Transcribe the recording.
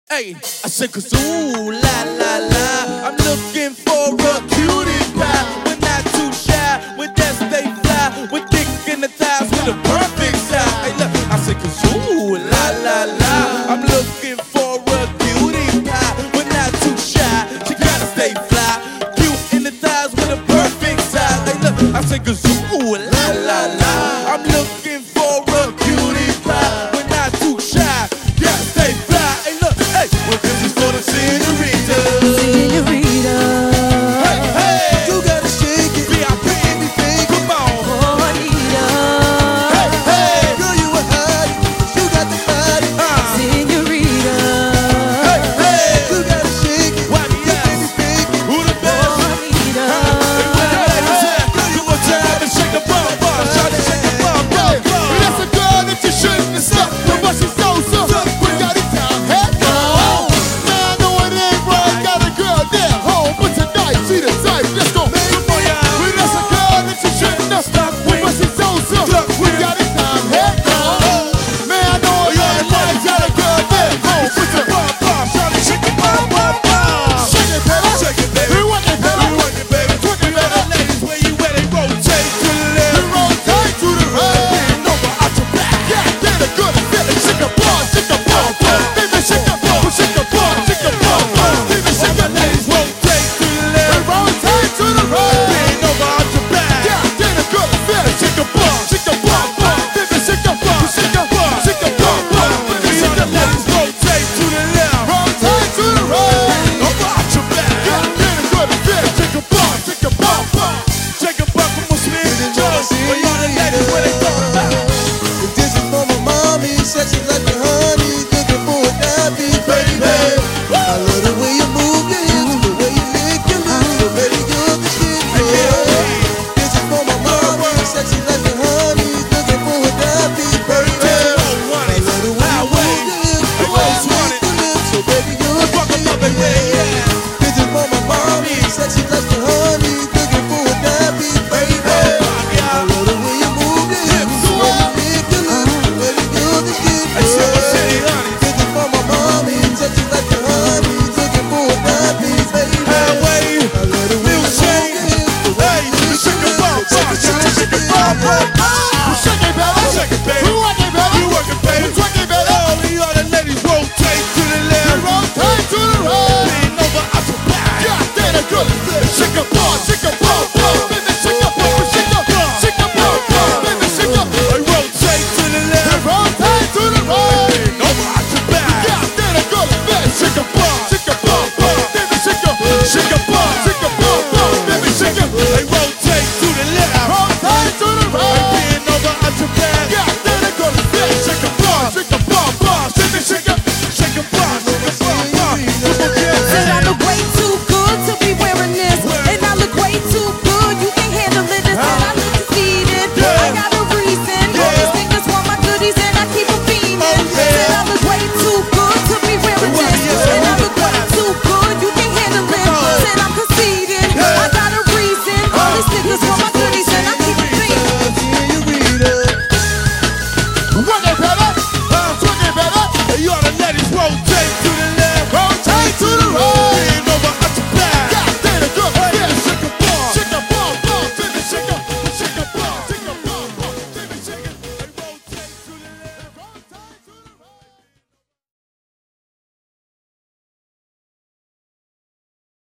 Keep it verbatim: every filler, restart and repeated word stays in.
Hey, I said, cause ooh, la la la, I'm looking for a cutie pie. We're not too shy, we're just stay fly. We're thick in the thighs with a perfect size. Hey, look, I said, cause ooh, la la la, I'm looking for a cutie pie. We're not too shy, she gotta stay fly. Cute in the thighs with a perfect size. Hey, look, I said, cause ooh, la la la, I'm looking for a cutie pie. We're not too shy, gotta stay fly. Well, this is for the senorita. Senorita. Hey, hey. You gotta shake it. B I P, anything, come on. Juanita. Hey, hey. Girl, you a hottie, you got the body. Uh. Senorita. Hey, hey. You gotta shake it. Why the ass? Who the best? Juanita. Girl, you a time and shake a bum, bum. Shout it, shake a bum, bum, bum. That's a girl that you shouldn't have stuck with, but she's so so. We got it down, head down. Man, I know it ain't right. Got a girl there, home, but tonight she the type. Let's go. Well, that's a girl that you shouldn't have stuck with, but she's so so. We got it down, head down. Man, I know it ain't right. Got a girl there, home, but tonight. Bum, bum. Shout it, shake a bum, bum, bum. Shake it, baby. Shake it, baby. We want it, baby. We want it, baby. Twerk it, You know the baby. ladies where you at, they rotate to the We left. rotate to the right. Bend over, out your back. Yeah, get a good feeling. Shake a ball, shake a ball, ball. Baby, shake a ball, shake a ball, shake a ball, ball. Baby, All shake the a ball. ladies rotate to the We left. rotate to the right. Bend over, out your back. Yeah, get a good feeling. Shake a ball, shake a ball, ball. Baby, shake a ball, shake a ball, shake a ball, ball. Baby, All shake the a ball. ladies rotate to the left. Rotate to the right. Over, out your back. Yeah, get a good feeling. Shake a ball, shake a ball, ball. Shake a buck from a Smith and Jones. Where y'all the ladies where they go back. If this is for my mommy, sexy like the honey, looking for a nappy, baby. I love the way you move your hips, the way you lick your lips, so baby you're the shit, yeah. This is for my mommy, sexy like the honey, looking for a nappy, baby. I love the way you move your hips, the way you lick your lips, so baby you're the shit, yeah.